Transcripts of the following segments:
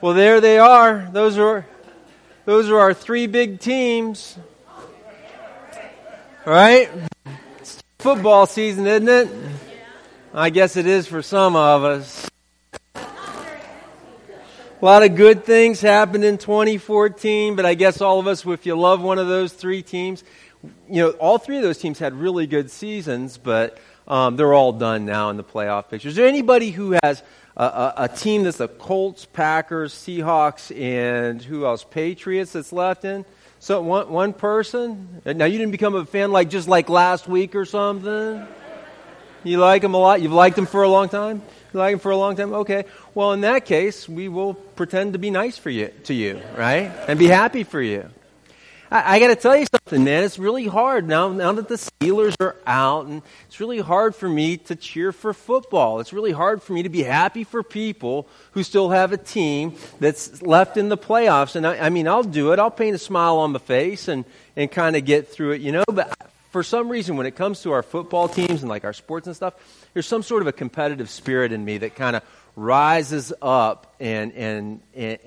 Well, there they are. Those are our three big teams. Right? It's football season, isn't it? I guess it is for some of us. A lot of good things happened in 2014, but I guess all of us, if you love one of those three teams, all three of those teams had really good seasons, but they're all done now in the playoff picture. Is there anybody who has a team that's the Colts, Packers, Seahawks, and who else? Patriots that's left in? So one person? Now you didn't become a fan just like last week or something? You like them a lot? You've liked them for a long time? You like them for a long time? Okay. Well, in that case, we will pretend to be nice to you, right? And be happy for you. I got to tell you something, man. It's really hard now that the Steelers are out, and it's really hard for me to cheer for football. It's really hard for me to be happy for people who still have a team that's left in the playoffs. And I mean, I'll do it. I'll paint a smile on my face and kind of get through it, But for some reason, when it comes to our football teams and our sports and stuff, there's some sort of a competitive spirit in me that kind of rises up, and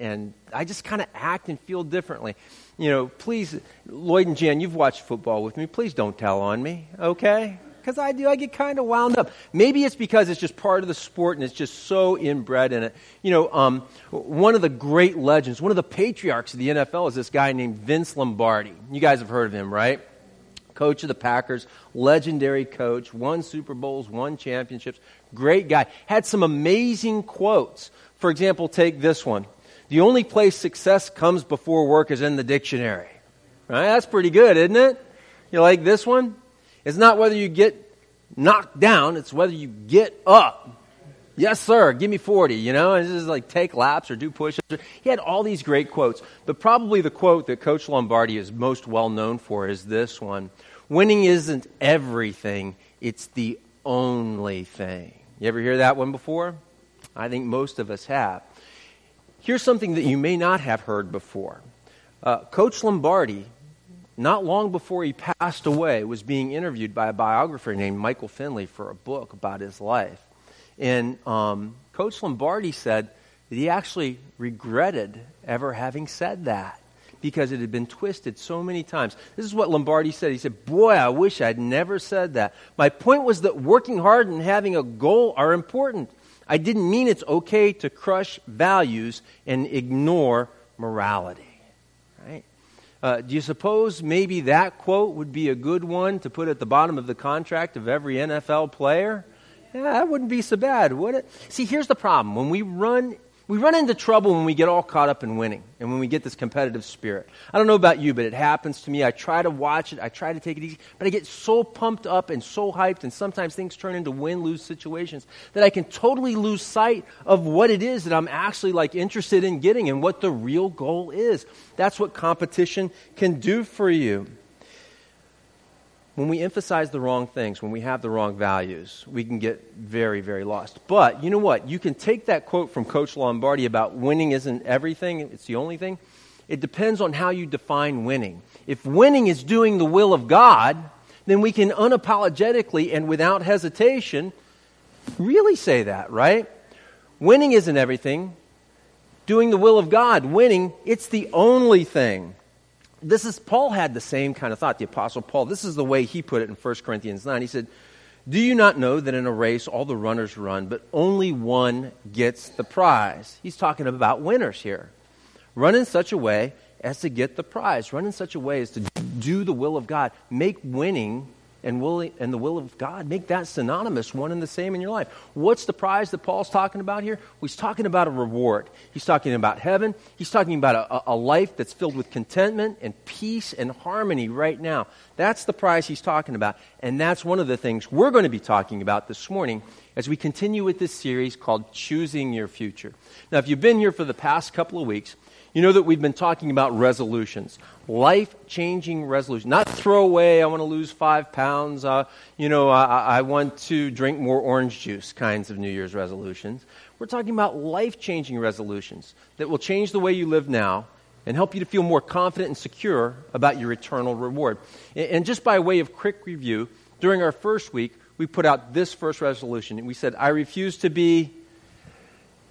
I just kind of act and feel differently. Please, Lloyd and Jan, you've watched football with me. Please don't tell on me, okay? Because I do. I get kind of wound up. Maybe it's because it's just part of the sport and it's just so inbred in it. One of the great legends, one of the patriarchs of the NFL is this guy named Vince Lombardi. You guys have heard of him, right? Coach of the Packers, legendary coach, won Super Bowls, won championships, great guy. Had some amazing quotes. For example, take this one. The only place success comes before work is in the dictionary. Right? That's pretty good, isn't it? You like this one? It's not whether you get knocked down, it's whether you get up. Yes, sir, give me 40, And this is take laps or do push-ups. He had all these great quotes. But probably the quote that Coach Lombardi is most well known for is this one. Winning isn't everything, it's the only thing. You ever hear that one before? I think most of us have. Here's something that you may not have heard before. Coach Lombardi, not long before he passed away, was being interviewed by a biographer named Michael Finley for a book about his life. And Coach Lombardi said that he actually regretted ever having said that because it had been twisted so many times. This is what Lombardi said. He said, "Boy, I wish I'd never said that. My point was that working hard and having a goal are important. I didn't mean it's okay to crush values and ignore morality." Right? Do you suppose maybe that quote would be a good one to put at the bottom of the contract of every NFL player? Yeah, that wouldn't be so bad, would it? See, here's the problem. When we run into trouble when we get all caught up in winning and when we get this competitive spirit. I don't know about you, but it happens to me. I try to watch it. I try to take it easy. But I get so pumped up and so hyped, and sometimes things turn into win-lose situations that I can totally lose sight of what it is that I'm actually interested in getting and what the real goal is. That's what competition can do for you. When we emphasize the wrong things, when we have the wrong values, we can get very, very lost. But you know what? You can take that quote from Coach Lombardi about winning isn't everything, it's the only thing. It depends on how you define winning. If winning is doing the will of God, then we can unapologetically and without hesitation really say that, right? Winning isn't everything. Doing the will of God, winning, it's the only thing. Paul had the same kind of thought, the Apostle Paul. This is the way he put it in 1 Corinthians 9. He said, "Do you not know that in a race all the runners run, but only one gets the prize?" He's talking about winners here. Run in such a way as to get the prize. Run in such a way as to do the will of God. Make winning and the will of God, make that synonymous, one and the same in your life. What's the prize that Paul's talking about here? Well, he's talking about a reward. He's talking about heaven. He's talking about a life that's filled with contentment and peace and harmony right now. That's the prize he's talking about. And that's one of the things we're going to be talking about this morning as we continue with this series called Choosing Your Future. Now, if you've been here for the past couple of weeks, you know that we've been talking about resolutions, life-changing resolutions. Not throw away, I want to lose 5 pounds, I want to drink more orange juice kinds of New Year's resolutions. We're talking about life-changing resolutions that will change the way you live now and help you to feel more confident and secure about your eternal reward. And just by way of quick review, during our first week, we put out this first resolution. We said, I refuse to be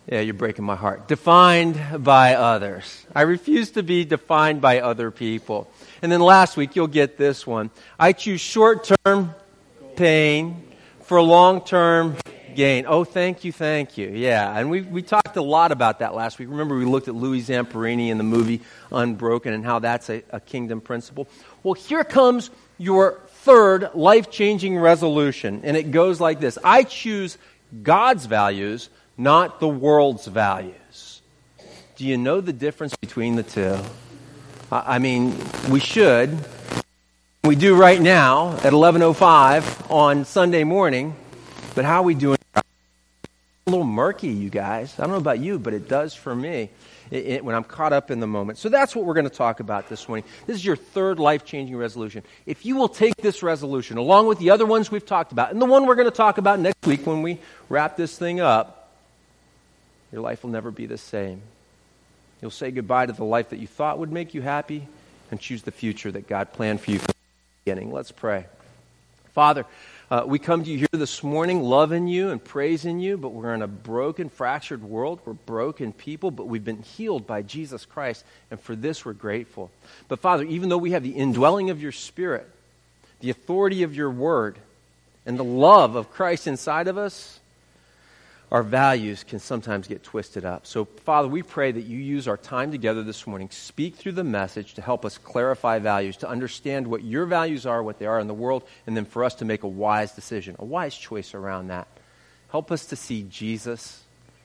Yeah, you're breaking my heart. Defined by others. I refuse to be defined by other people. And then last week, you'll get this one. I choose short-term pain for long-term gain. Oh, thank you. Yeah, and we talked a lot about that last week. Remember, we looked at Louis Zamperini in the movie Unbroken and how that's a kingdom principle. Well, here comes your third life-changing resolution, and it goes like this. I choose God's values, not the world's values. Do you know the difference between the two? I mean, we should. We do right now at 11:05 on Sunday morning, but how are we doing? A little murky, you guys. I don't know about you, but it does for me when I'm caught up in the moment. So that's what we're going to talk about this morning. This is your third life-changing resolution. If you will take this resolution, along with the other ones we've talked about, and the one we're going to talk about next week when we wrap this thing up, your life will never be the same. You'll say goodbye to the life that you thought would make you happy and choose the future that God planned for you from the beginning. Let's pray. Father, we come to you here this morning loving you and praising you, but we're in a broken, fractured world. We're broken people, but we've been healed by Jesus Christ, and for this we're grateful. But Father, even though we have the indwelling of your Spirit, the authority of your word, and the love of Christ inside of us, our values can sometimes get twisted up. So, Father, we pray that you use our time together this morning, speak through the message to help us clarify values, to understand what your values are, what they are in the world, and then for us to make a wise decision, a wise choice around that. Help us to see Jesus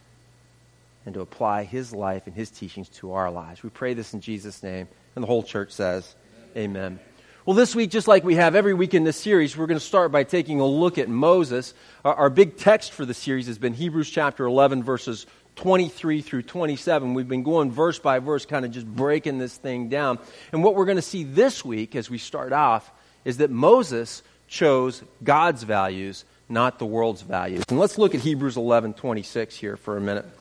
and to apply his life and his teachings to our lives. We pray this in Jesus' name, and the whole church says, Amen. Well, this week, just like we have every week in this series, we're going to start by taking a look at Moses. Our big text for the series has been Hebrews chapter 11, verses 23 through 27. We've been going verse by verse, kind of just breaking this thing down. And what we're going to see this week as we start off is that Moses chose God's values, not the world's values. And let's look at Hebrews 11:26 here for a minute.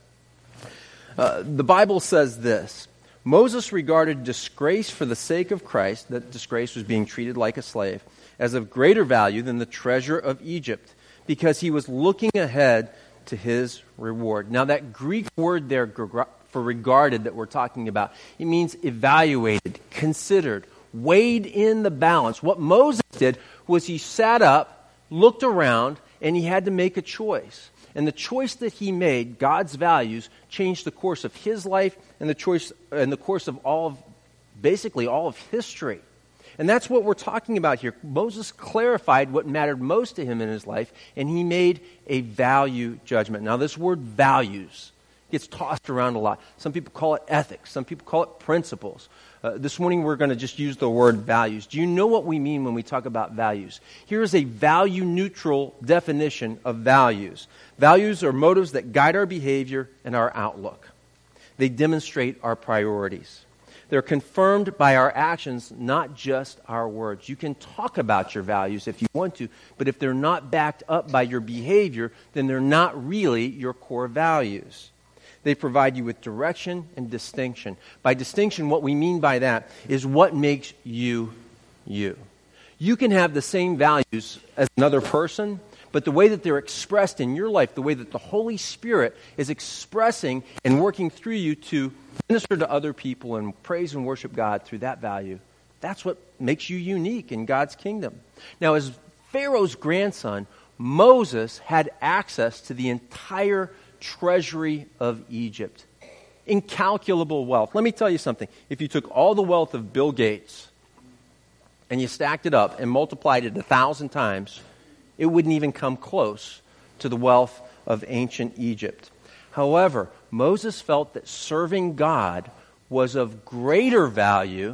The Bible says this. Moses regarded disgrace for the sake of Christ, that disgrace was being treated like a slave, as of greater value than the treasure of Egypt, because he was looking ahead to his reward. Now that Greek word there for regarded that we're talking about, it means evaluated, considered, weighed in the balance. What Moses did was he sat up, looked around, and he had to make a choice. And the choice that he made, God's values, changed the course of his life and the course of basically all of history. And that's what we're talking about here. Moses clarified what mattered most to him in his life, and he made a value judgment. Now, this word values gets tossed around a lot. Some people call it ethics. Some people call it principles. This morning we're going to just use the word values. Do you know what we mean when we talk about values? Here is a value-neutral definition of values. Values are motives that guide our behavior and our outlook. They demonstrate our priorities. They're confirmed by our actions, not just our words. You can talk about your values if you want to, but if they're not backed up by your behavior, then they're not really your core values. They provide you with direction and distinction. By distinction, what we mean by that is what makes you, you. You can have the same values as another person, but the way that they're expressed in your life, the way that the Holy Spirit is expressing and working through you to minister to other people and praise and worship God through that value, that's what makes you unique in God's kingdom. Now, as Pharaoh's grandson, Moses had access to the entire treasury of Egypt. Incalculable wealth. Let me tell you something. If you took all the wealth of Bill Gates and you stacked it up and multiplied it 1,000 times, it wouldn't even come close to the wealth of ancient Egypt. However, Moses felt that serving God was of greater value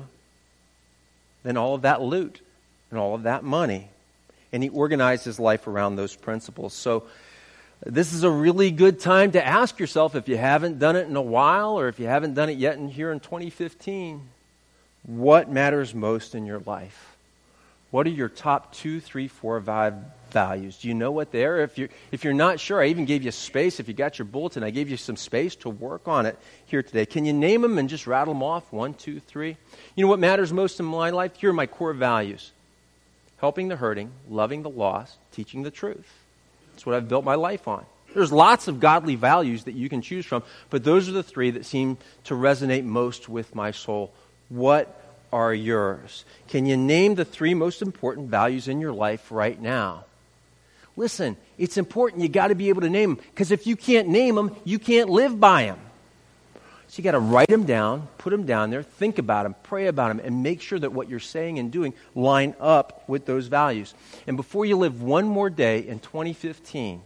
than all of that loot and all of that money. And he organized his life around those principles. So this is a really good time to ask yourself, if you haven't done it in a while or if you haven't done it yet here in 2015, what matters most in your life? What are your top 2, 3, 4, 5 values? Do you know what they are? If you're not sure, I even gave you space. If you got your bulletin, I gave you some space to work on it here today. Can you name them and just rattle them off? 1, 2, 3. You know what matters most in my life? Here are my core values. Helping the hurting, loving the lost, teaching the truth. That's what I've built my life on. There's lots of godly values that you can choose from, but those are the three that seem to resonate most with my soul. What are yours? Can you name the three most important values in your life right now? Listen, it's important. You got to be able to name them, because if you can't name them, you can't live by them. So you got to write them down, put them down there, think about them, pray about them, and make sure that what you're saying and doing line up with those values. And before you live one more day in 2015,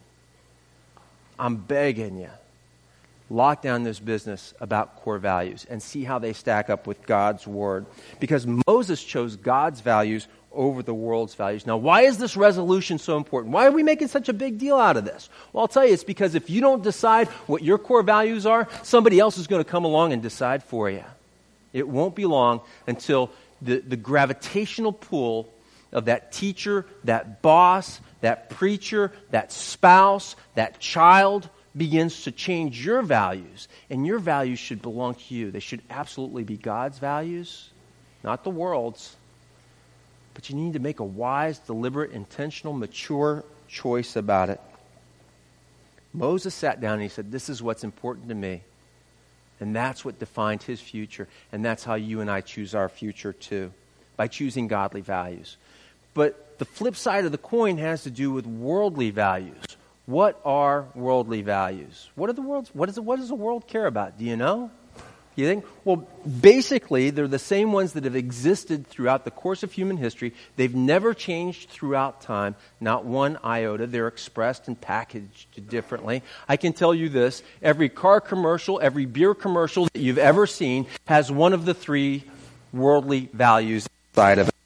I'm begging you, lock down this business about core values and see how they stack up with God's Word. Because Moses chose God's values over the world's values. Now, why is this resolution so important? Why are we making such a big deal out of this? Well, I'll tell you, it's because if you don't decide what your core values are, somebody else is going to come along and decide for you. It won't be long until the gravitational pull of that teacher, that boss, that preacher, that spouse, that child begins to change your values. And your values should belong to you. They should absolutely be God's values, not the world's. But you need to make a wise, deliberate, intentional, mature choice about it. Moses sat down and he said, this is what's important to me. And that's what defined his future. And that's how you and I choose our future too, by choosing godly values. But the flip side of the coin has to do with worldly values. What are worldly values? What does the world care about? Do you know? You think? Well, basically, they're the same ones that have existed throughout the course of human history. They've never changed throughout time, not one iota. They're expressed and packaged differently. I can tell you this, every car commercial, every beer commercial that you've ever seen has one of the three worldly values inside of it.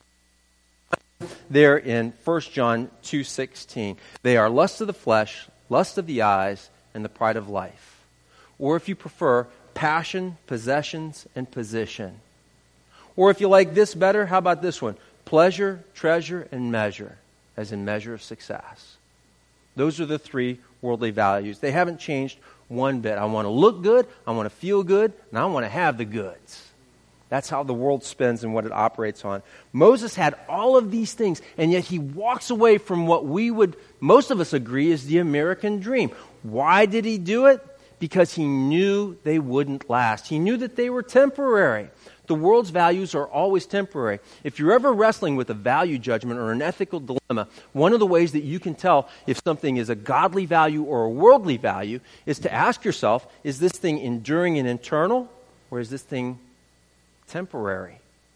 There in 1 John 2:16. They are lust of the flesh, lust of the eyes, and the pride of life. Or if you prefer, passion, possessions, and position. Or if you like this better, how about this one? Pleasure, treasure, and measure, as in measure of success. Those are the three worldly values. They haven't changed one bit. I want to look good, I want to feel good, and I want to have the goods. That's how the world spins and what it operates on. Moses had all of these things, and yet he walks away from what most of us agree is the American dream. Why did he do it? Because he knew they wouldn't last. He knew that they were temporary. The world's values are always temporary. If you're ever wrestling with a value judgment or an ethical dilemma, one of the ways that you can tell if something is a godly value or a worldly value is to ask yourself, is this thing enduring and internal, or is this thing temporary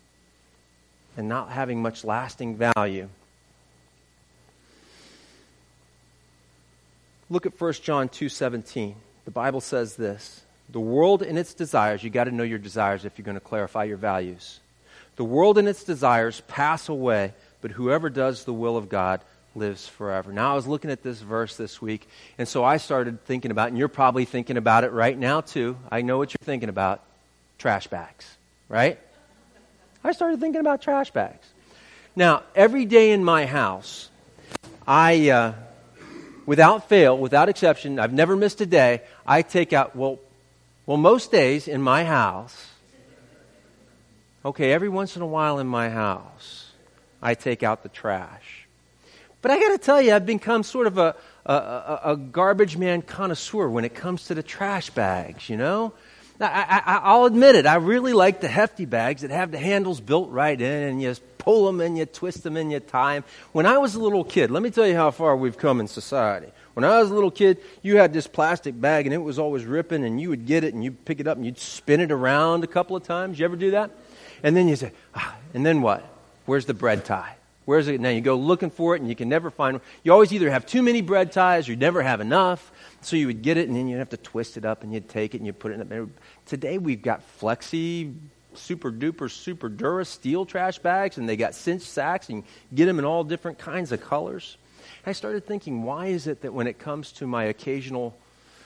and not having much lasting value? Look at 1 John 2:17. The Bible says this, the world and its desires, you got to know your desires if you're going to clarify your values. The world and its desires pass away, but whoever does the will of God lives forever. Now, I was looking at this verse this week, and so I started thinking about, and you're probably thinking about it right now too. I know what you're thinking about. Trash bags, right? I started thinking about trash bags. Now, every day in my house, without fail, without exception, I've never missed a day, I take out, well, most days in my house, okay, every once in a while in my house, I take out the trash. But I got to tell you, I've become sort of a garbage man connoisseur when it comes to the trash bags, you know? I'll admit it, I really like the hefty bags that have the handles built right in, and you pull them and you twist them and you tie them. When I was a little kid, let me tell you how far we've come in society. When I was a little kid, you had this plastic bag and it was always ripping, and you would get it and you'd pick it up and you'd spin it around a couple of times. You ever do that? And then you say, and then what? Where's the bread tie? Where's it? Now you go looking for it and you can never find one. You always either have too many bread ties or you never have enough. So you would get it and then you'd have to twist it up and you'd take it and you'd put it in the... Today we've got Flexi, super duper, super Dura steel trash bags, and they got cinch sacks, and you get them in all different kinds of colors. I started thinking, why is it that when it comes to my occasional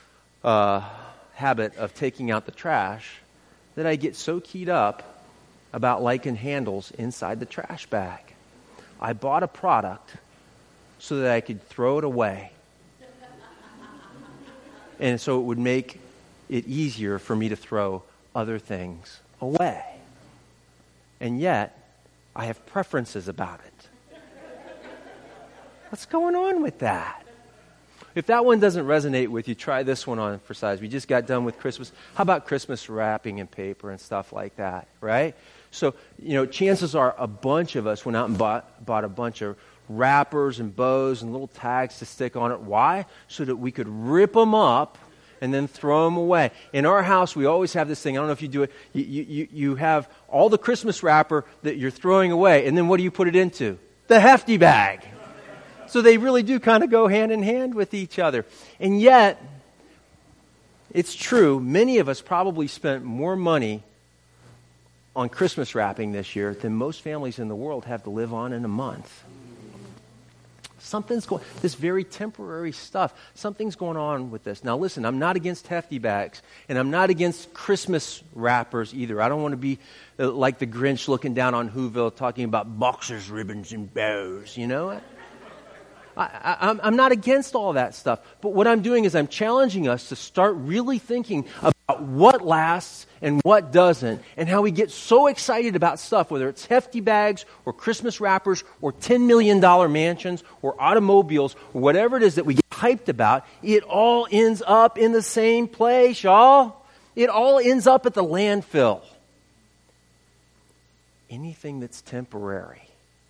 habit of taking out the trash, that I get so keyed up about liking handles inside the trash bag? I bought a product so that I could throw it away. And so it would make it easier for me to throw other things away. And yet, I have preferences about it. What's going on with that? If that one doesn't resonate with you, try this one on for size. We just got done with Christmas. How about Christmas wrapping and paper and stuff like that, right? So, chances are a bunch of us went out and bought a bunch of wrappers and bows and little tags to stick on it. Why? So that we could rip them up and then throw them away. In our house, we always have this thing. I don't know if you do it. You have all the Christmas wrapper that you're throwing away, and then what do you put it into? The hefty bag. So they really do kind of go hand in hand with each other. And yet, it's true, many of us probably spent more money on Christmas wrapping this year than most families in the world have to live on in a month. This very temporary stuff, something's going on with this. Now listen, I'm not against hefty bags, and I'm not against Christmas wrappers either. I don't want to be like the Grinch looking down on Whoville talking about boxers, ribbons, and bows, you know? I'm not against all that stuff, but what I'm doing is I'm challenging us to start really thinking about what lasts and what doesn't, and how we get so excited about stuff, whether it's hefty bags or Christmas wrappers or $10 million mansions or automobiles or whatever it is that we get hyped about, it all ends up in the same place, y'all. It all ends up at the landfill. Anything that's temporary,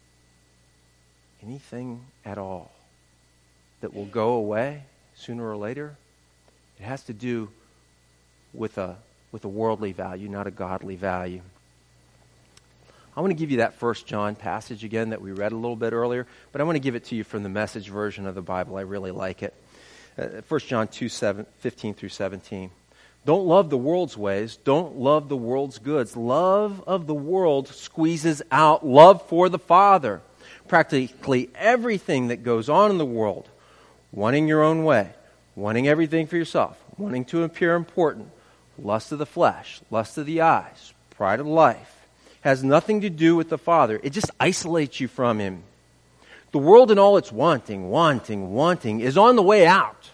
anything at all that will go away sooner or later, it has to do with a worldly value, not a godly value. I want to give you that 1 John passage again that we read a little bit earlier, but I want to give it to you from the Message version of the Bible. I really like it. 1 John 2:15 through 17. Don't love the world's ways. Don't love the world's goods. Love of the world squeezes out love for the Father. Practically everything that goes on in the world, wanting your own way, wanting everything for yourself, wanting to appear important, lust of the flesh, lust of the eyes, pride of life, has nothing to do with the Father. It just isolates you from Him. The world and all its wanting is on the way out.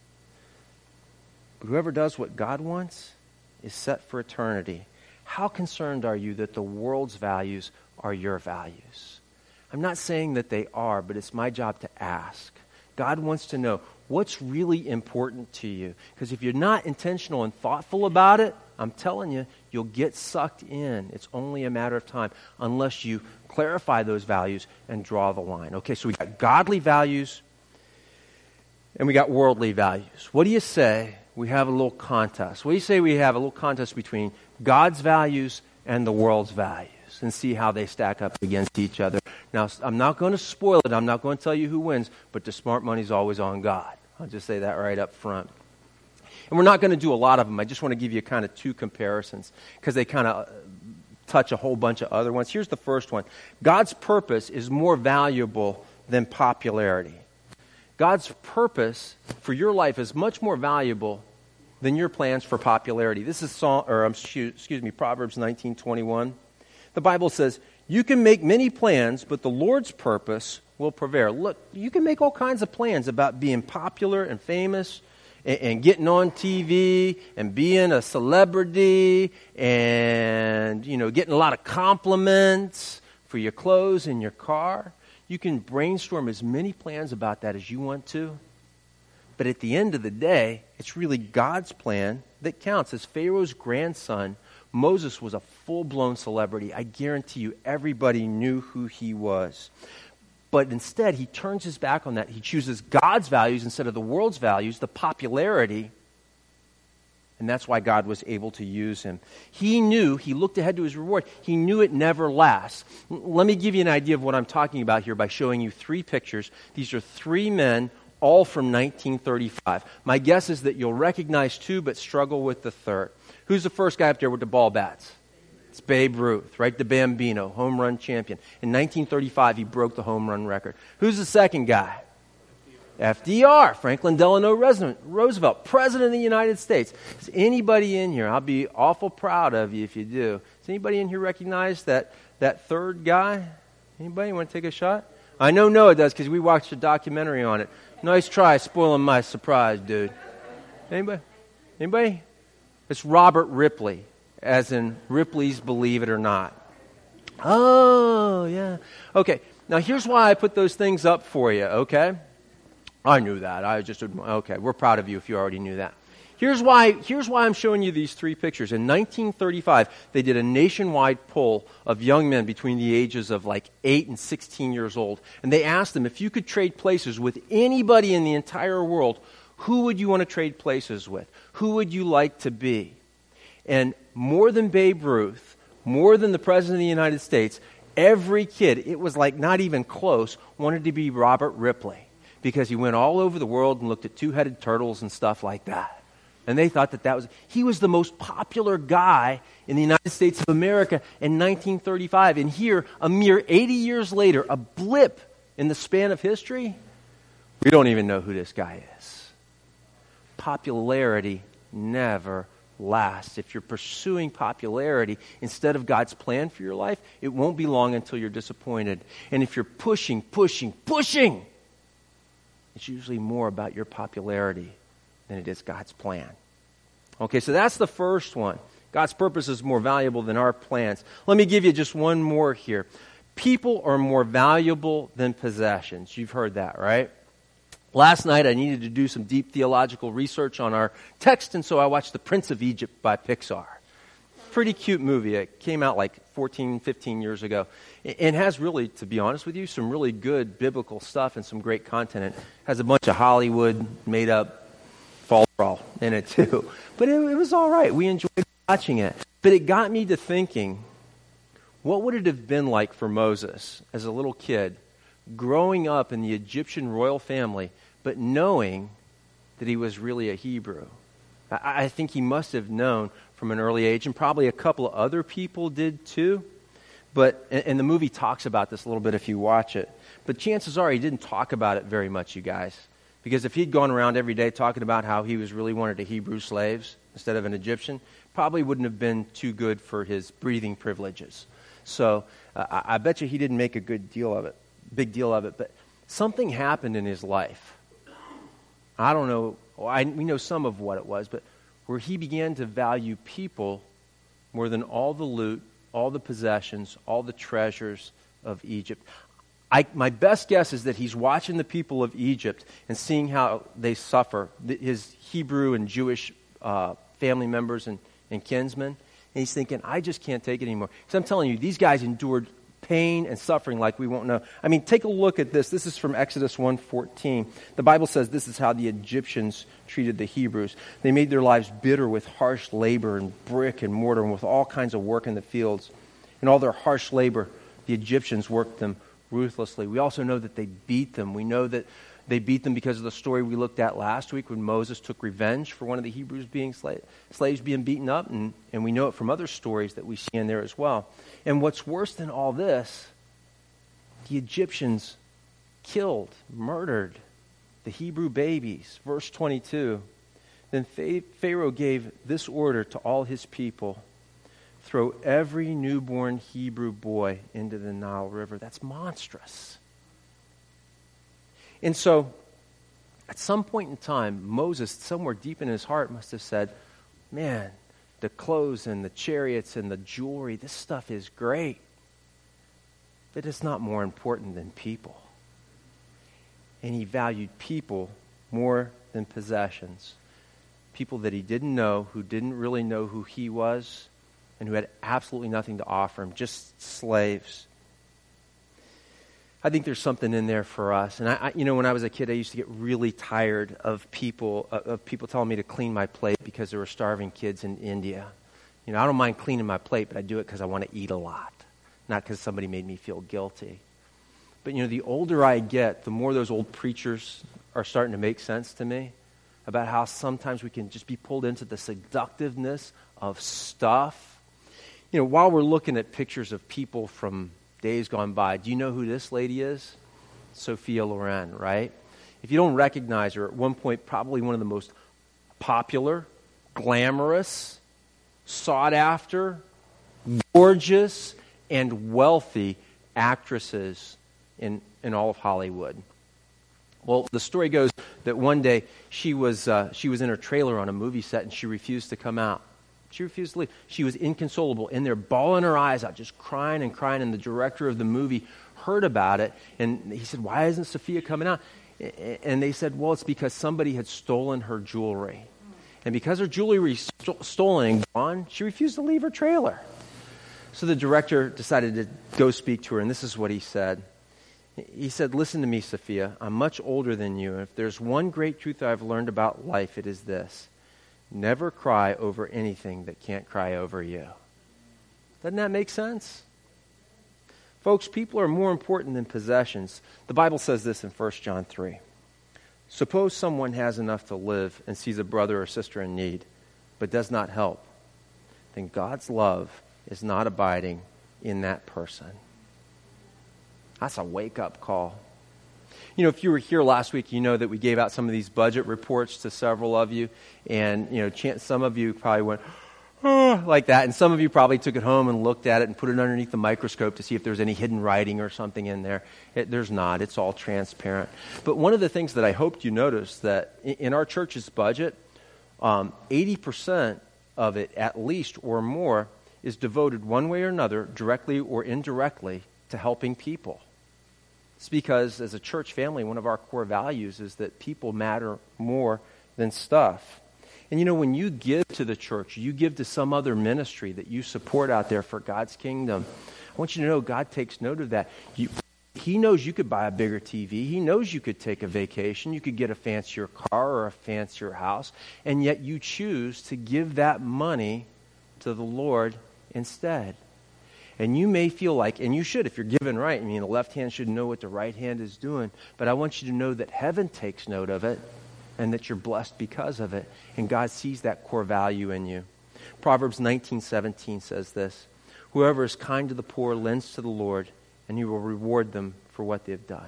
But whoever does what God wants is set for eternity. How concerned are you that the world's values are your values? I'm not saying that they are, but it's my job to ask. God wants to know what's really important to you. Because if you're not intentional and thoughtful about it, I'm telling you, you'll get sucked in. It's only a matter of time unless you clarify those values and draw the line. Okay, so we got godly values and we got worldly values. What do you say we have a little contest? What do you say we have a little contest between God's values and the world's values and see how they stack up against each other? Now, I'm not going to spoil it. I'm not going to tell you who wins, but the smart money's always on God. I'll just say that right up front. And we're not going to do a lot of them. I just want to give you kind of two comparisons because they kind of touch a whole bunch of other ones. Here's the first one. God's purpose is more valuable than popularity. God's purpose for your life is much more valuable than your plans for popularity. This is Proverbs 19:21. The Bible says, "You can make many plans, but the Lord's purpose will prevail." Look, you can make all kinds of plans about being popular and famous and getting on TV and being a celebrity and, getting a lot of compliments for your clothes and your car. You can brainstorm as many plans about that as you want to. But at the end of the day, it's really God's plan that counts. As Pharaoh's grandson, Moses was a full-blown celebrity. I guarantee you everybody knew who he was. But instead, he turns his back on that. He chooses God's values instead of the world's values, the popularity. And that's why God was able to use him. He looked ahead to his reward. He knew it never lasts. Let me give you an idea of what I'm talking about here by showing you three pictures. These are three men, all from 1935. My guess is that you'll recognize two, but struggle with the third. Who's the first guy up there with the ball bats? It's Babe Ruth, right? The Bambino, home run champion. In 1935, he broke the home run record. Who's the second guy? FDR, Franklin Delano Roosevelt, President of the United States. Is anybody in here? I'll be awful proud of you if you do. Does anybody in here recognize that third guy? Anybody want to take a shot? I know Noah does because we watched a documentary on it. Nice try spoiling my surprise, dude. Anybody? It's Robert Ripley, as in Ripley's Believe It or Not. Oh, yeah. Okay, now here's why I put those things up for you, okay? I knew that. Okay, we're proud of you if you already knew that. Here's why I'm showing you these three pictures. In 1935, they did a nationwide poll of young men between the ages of like 8 and 16 years old. And they asked them, if you could trade places with anybody in the entire world, who would you want to trade places with? Who would you like to be? And more than Babe Ruth, more than the President of the United States, every kid, it was like not even close, wanted to be Robert Ripley. Because he went all over the world and looked at two-headed turtles and stuff like that. And they thought he was the most popular guy in the United States of America in 1935. And here, a mere 80 years later, a blip in the span of history, we don't even know who this guy is. Popularity never lasts. If you're pursuing popularity instead of God's plan for your life, it won't be long until you're disappointed. And if you're pushing, it's usually more about your popularity than it is God's plan. Okay, so that's the first one. God's purpose is more valuable than our plans. Let me give you just one more here. People are more valuable than possessions. You've heard that, right? Last night I needed to do some deep theological research on our text, and so I watched The Prince of Egypt by Pixar. Pretty cute movie. It came out like 14, 15 years ago. And has really, to be honest with you, some really good biblical stuff and some great content. It has a bunch of Hollywood made-up fall in it too. But it was all right. We enjoyed watching it. But it got me to thinking, what would it have been like for Moses as a little kid, growing up in the Egyptian royal family, but knowing that he was really a Hebrew? I think he must have known from an early age, and probably a couple of other people did too. And the movie talks about this a little bit if you watch it. But chances are he didn't talk about it very much, you guys. Because if he'd gone around every day talking about how he was really wanted to Hebrew slaves instead of an Egyptian, probably wouldn't have been too good for his breathing privileges. So I bet you he didn't make a big deal of it. But something happened in his life. I don't know. We know some of what it was, but where he began to value people more than all the loot, all the possessions, all the treasures of Egypt. My best guess is that he's watching the people of Egypt and seeing how they suffer, his Hebrew and Jewish family members and kinsmen. And he's thinking, I just can't take it anymore. Because I'm telling you, these guys endured pain and suffering like we won't know. I mean, take a look at this. This is from Exodus 1:14. The Bible says this is how the Egyptians treated the Hebrews. They made their lives bitter with harsh labor and brick and mortar and with all kinds of work in the fields. In all their harsh labor, the Egyptians worked them ruthlessly. We also know that they beat them. We know that they beat them because of the story we looked at last week when Moses took revenge for one of the Hebrews being slaves being beaten up, and we know it from other stories that we see in there as well. And what's worse than all this, the Egyptians murdered the Hebrew babies. Verse 22, then Pharaoh gave this order to all his people: throw every newborn Hebrew boy into the Nile River. That's monstrous. And so, at some point in time, Moses, somewhere deep in his heart, must have said, man, the clothes and the chariots and the jewelry, this stuff is great, but it's not more important than people. And he valued people more than possessions. People that he didn't know, who didn't really know who he was, and who had absolutely nothing to offer him, just slaves. I think there's something in there for us. And I when I was a kid, I used to get really tired of people telling me to clean my plate because there were starving kids in India. I don't mind cleaning my plate, but I do it because I want to eat a lot, not because somebody made me feel guilty. But the older I get, the more those old preachers are starting to make sense to me about how sometimes we can just be pulled into the seductiveness of stuff. While we're looking at pictures of people from days gone by, do you know who this lady is? Sophia Loren, right? If you don't recognize her, at one point probably one of the most popular, glamorous, sought after, gorgeous, and wealthy actresses in all of Hollywood. Well, the story goes that one day she was in her trailer on a movie set and she refused to come out. She refused to leave. She was inconsolable, in there, bawling her eyes out, just crying. And the director of the movie heard about it, and he said, why isn't Sophia coming out? And they said, well, it's because somebody had stolen her jewelry. And because her jewelry was stolen and gone, she refused to leave her trailer. So the director decided to go speak to her, and this is what he said. He said, listen to me, Sophia. I'm much older than you. And if there's one great truth I've learned about life, it is this. Never cry over anything that can't cry over you. Doesn't that make sense? Folks, people are more important than possessions. The Bible says this in 1 John 3. Suppose someone has enough to live and sees a brother or sister in need, but does not help. Then God's love is not abiding in that person. That's a wake-up call. You know, if you were here last week, you know that we gave out some of these budget reports to several of you. And, you know, some of you probably went, oh, like that. And some of you probably took it home and looked at it and put it underneath the microscope to see if there's any hidden writing or something in there. There's not. It's all transparent. But one of the things that I hoped you noticed that in our church's budget, 80% of it at least or more is devoted one way or another, directly or indirectly, to helping people. It's because as a church family, one of our core values is that people matter more than stuff. And you know, when you give to the church, you give to some other ministry that you support out there for God's kingdom. I want you to know God takes note of that. He knows you could buy a bigger TV. He knows you could take a vacation. You could get a fancier car or a fancier house. And yet you choose to give that money to the Lord instead. And you may feel like, and you should if you're giving right, I mean, the left hand should know what the right hand is doing. But I want you to know that heaven takes note of it and that you're blessed because of it. And God sees that core value in you. Proverbs 19:17 says this, whoever is kind to the poor lends to the Lord, and he will reward them for what they've done.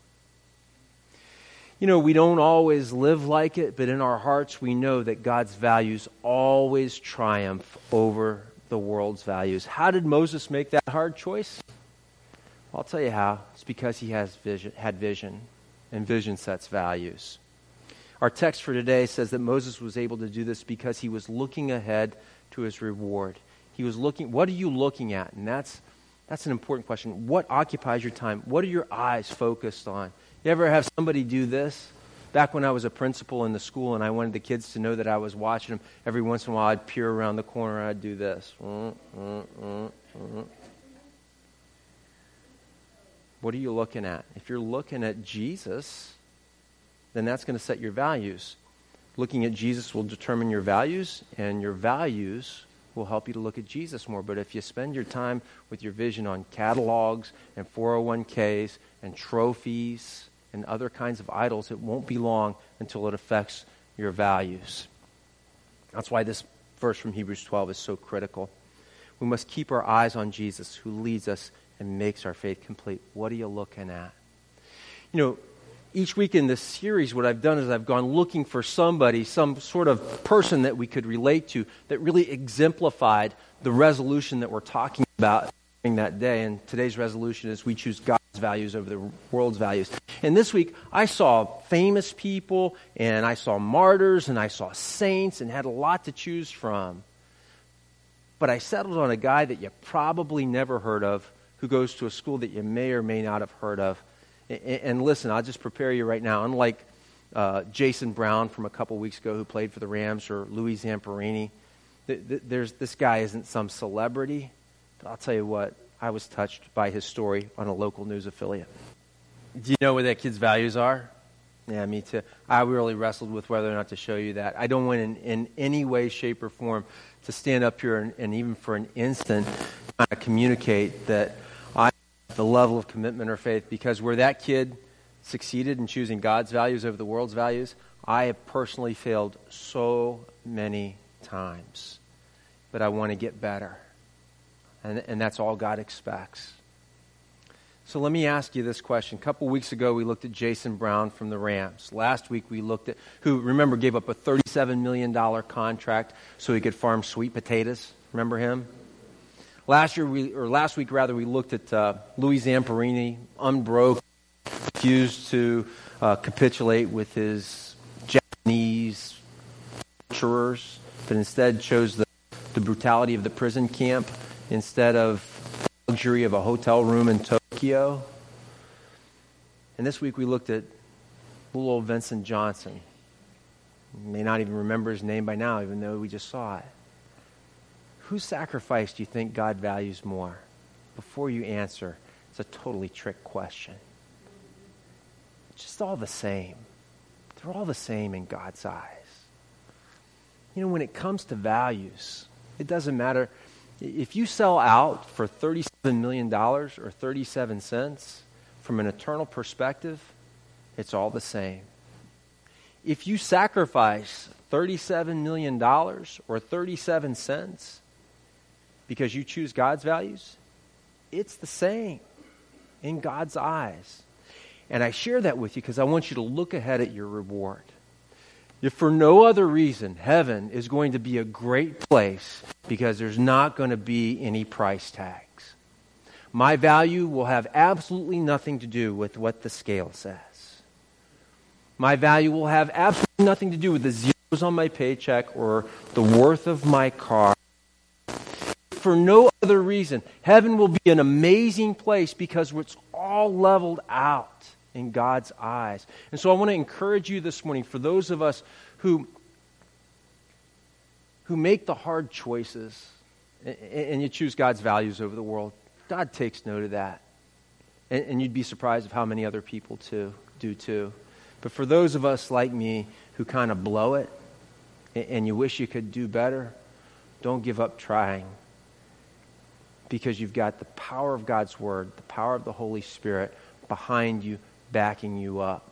You know, we don't always live like it, but in our hearts we know that God's values always triumph over the world's values. How did Moses make that hard choice? Well, I'll tell you how. It's because he had vision, and vision sets values. Our text for today says that Moses was able to do this because he was looking ahead to his reward. He was looking, what are you looking at? And that's an important question. What occupies your time? What are your eyes focused on? You ever have somebody do this? Back when I was a principal in the school and I wanted the kids to know that I was watching them, every once in a while I'd peer around the corner and I'd do this. What are you looking at? If you're looking at Jesus, then that's going to set your values. Looking at Jesus will determine your values, and your values will help you to look at Jesus more. But if you spend your time with your vision on catalogs and 401ks and trophies and other kinds of idols, it won't be long until it affects your values. That's why this verse from Hebrews 12 is so critical. We must keep our eyes on Jesus, who leads us and makes our faith complete. What are you looking at? You know, each week in this series, what I've done is I've gone looking for somebody, some sort of person that we could relate to that really exemplified the resolution that we're talking about during that day. And today's resolution is we choose God's values over the world's values. And this week, I saw famous people, and I saw martyrs, and I saw saints, and had a lot to choose from. But I settled on a guy that you probably never heard of, who goes to a school that you may or may not have heard of. And listen, I'll just prepare you right now. Unlike Jason Brown from a couple weeks ago who played for the Rams, or Louis Zamperini, this guy isn't some celebrity. But I'll tell you what, I was touched by his story on a local news affiliate. Do you know what that kid's values are? Yeah, me too. I really wrestled with whether or not to show you that. I don't want in any way, shape, or form to stand up here and even for an instant kind of communicate that the level of commitment or faith, because where that kid succeeded in choosing God's values over the world's values, I have personally failed so many times. But I want to get better. And that's all God expects. So let me ask you this question. A couple weeks ago, we looked at Jason Brown from the Rams. Last week, we looked at, who, remember, gave up a $37 million contract so he could farm sweet potatoes. Remember him? Last week, we looked at Louis Zamperini, unbroken, refused to capitulate with his Japanese torturers, but instead chose the brutality of the prison camp instead of the luxury of a hotel room in Tokyo. And this week we looked at Little old Vincent Johnson. You may not even remember his name by now, even though we just saw it. Whose sacrifice do you think God values more? Before you answer, it's a totally trick question. It's just all the same. They're all the same in God's eyes. You know, when it comes to values, it doesn't matter. If you sell out for $37 million or 37 cents, from an eternal perspective, it's all the same. If you sacrifice $37 million or 37 cents because you choose God's values, it's the same in God's eyes. And I share that with you because I want you to look ahead at your reward. If for no other reason, heaven is going to be a great place because there's not going to be any price tags. My value will have absolutely nothing to do with what the scale says. My value will have absolutely nothing to do with the zeros on my paycheck or the worth of my car. For no other reason, heaven will be an amazing place because it's all leveled out in God's eyes. And so I want to encourage you this morning, for those of us who make the hard choices and you choose God's values over the world, God takes note of that. And you'd be surprised of how many other people do too. But for those of us like me who kind of blow it and you wish you could do better, don't give up trying. Because you've got the power of God's Word, the power of the Holy Spirit behind you, backing you up.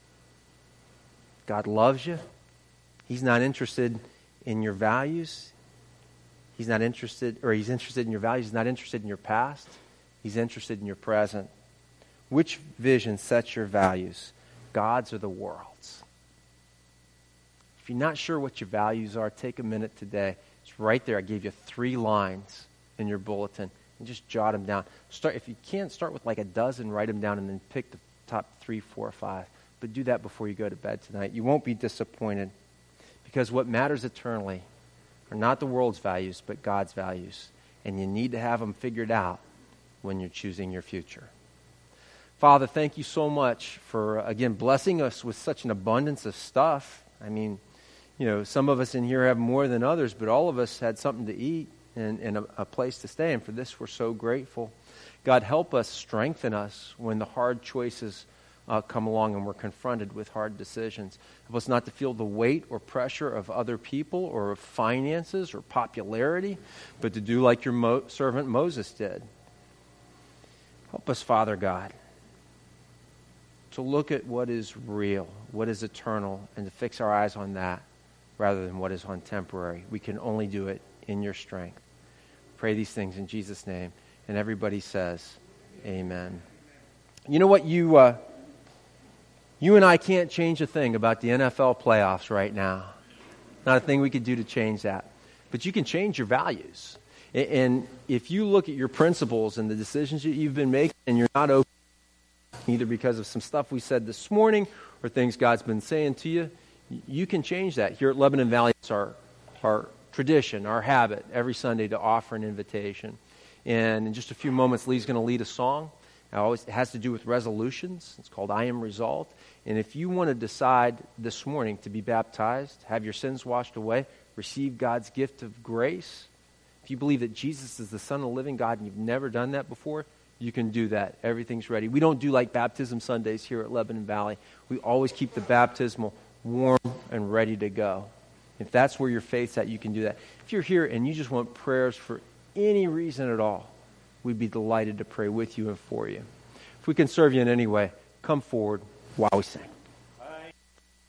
God loves you. He's not interested in your values. He's interested in your values. He's not interested in your past. He's interested in your present. Which vision sets your values? God's or the world's? If you're not sure what your values are, take a minute today. It's right there. I gave you 3 lines in your bulletin, and just jot them down. If you can't, start with like a dozen, write them down, and then pick the top 3, 4, 5. But do that before you go to bed tonight. You won't be disappointed, because what matters eternally are not the world's values, but God's values. And you need to have them figured out when you're choosing your future. Father, thank you so much for, again, blessing us with such an abundance of stuff. I mean, you know, some of us in here have more than others, but all of us had something to eat and a place to stay. And for this, we're so grateful. God, help us, strengthen us when the hard choices come along and we're confronted with hard decisions. Help us not to feel the weight or pressure of other people or of finances or popularity, but to do like your servant Moses did. Help us, Father God, to look at what is real, what is eternal, and to fix our eyes on that rather than what is on temporary. We can only do it in your strength. Pray these things in Jesus' name. And everybody says, amen. You know what? You and I can't change a thing about the NFL playoffs right now. Not a thing we could do to change that. But you can change your values. And if you look at your principles and the decisions that you've been making and you're not open, either because of some stuff we said this morning or things God's been saying to you, you can change that. Here at Lebanon Valley, it's our tradition, our habit, every Sunday to offer an invitation. And in just a few moments, Lee's going to lead a song. It has to do with resolutions. It's called I Am Resolved. And if you want to decide this morning to be baptized, have your sins washed away, receive God's gift of grace, if you believe that Jesus is the Son of the living God and you've never done that before, you can do that. Everything's ready. We don't do like baptism Sundays here at Lebanon Valley. We always keep the baptismal warm and ready to go. If that's where your faith's at, you can do that. If you're here and you just want prayers for any reason at all, we'd be delighted to pray with you and for you. If we can serve you in any way, come forward while we sing.